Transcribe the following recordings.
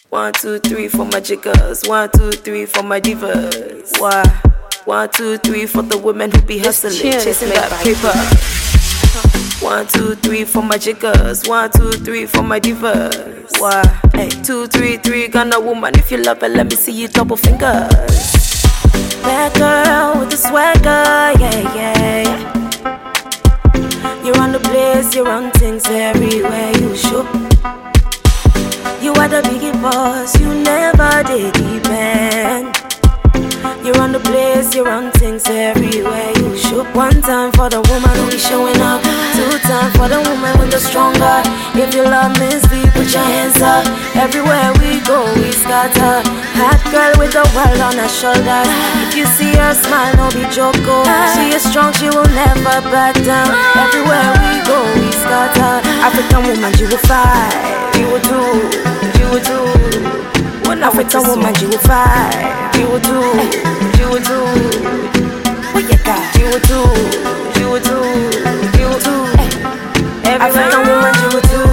1, 2, 3 for my jiggers. 1, 2, 3 for my divas. Why? 1, 2, 3 for the women who be hustling, chasing that paper. 1, 2, 3 for my jiggers. 1, 2, 3 for my divas. Why? Hey, 2, 3, 3 Ghana woman. If you love it, let me see you double fingers. That girl with the swagger, yeah, yeah. You're on the place, you're on things everywhere you show. You are the biggie boss, you never did depend. You're on the place, you're on things everywhere you show. 1 time for the woman who be showing up. 2 times for the woman with the stronger. If you love Miss V, put your hands up. Everywhere we go, we scatter. Hot girl with the world on her shoulders. If you see her smile, no be joko. She is strong, she will never back down. Everywhere we go, we scatter. African woman, you will fight. You will do, you will do. One African woman, you will fight. You will do, you will do. What you got? You will do, you will do, you will do. African woman, you will do.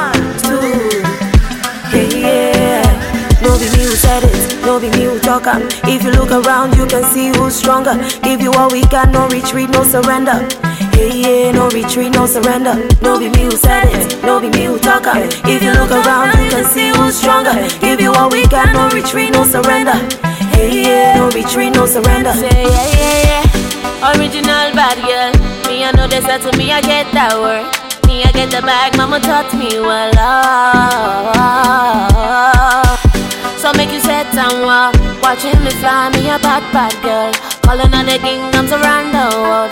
Yeah, no be me who said it, no be me who talk up. If you look around, you can see who's stronger. Give you all we got, no retreat, no surrender. Yeah, no retreat, no surrender. No be me who said it, no be me who talk up. If you look around, you can see who's stronger. Give you all we got, no retreat, no surrender. Yeah, no retreat, no surrender. Say yeah. Original bad girl. Me I know they said to me I get that word. Me I get the bag, mama taught me well. So make you set and walk, watching me fly, me a bad girl. Calling on the kingdoms around the world.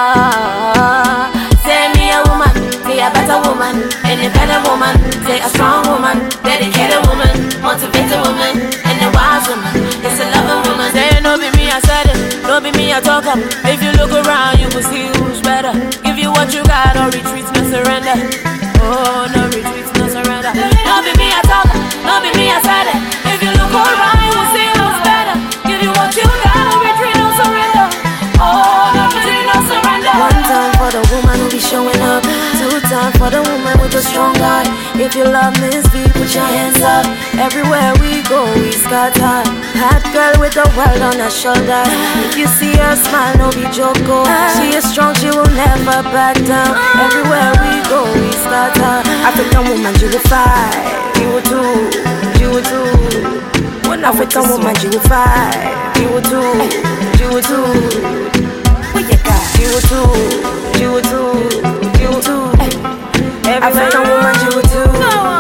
Say me a woman, say a better woman, independent woman, say a strong woman, dedicated woman, motivated woman, and a wise woman. It's a loving woman. Say no be me I said it, no be me I talk up. If you look around, you will see who's better. Give you what you got, no retreat, no surrender. Oh, no retreat, no surrender. No be me I talk up, no be me I said it. If you look around, you will see who's better. Give you what you got, no retreat, no surrender. Oh, no retreat, no surrender. 1 time for the woman who be showing up. 2 times for the woman with the strong heart. If you love Miss V, put your hands up. Everywhere we go, we scatter. Hot girl with the world on her shoulders. If you see her smile, no be joko. She is strong, she will never back down. Everywhere we go, we scatter. African woman, you will fight. You will do, you will do. One African woman, you will fight. You will do, you will do. What you got? You will do, you will do, you will do. African woman, you will do.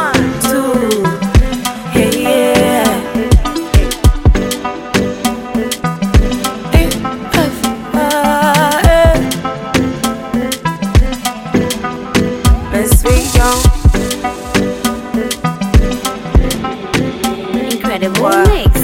Yeah. Let's be young. Incredible mix.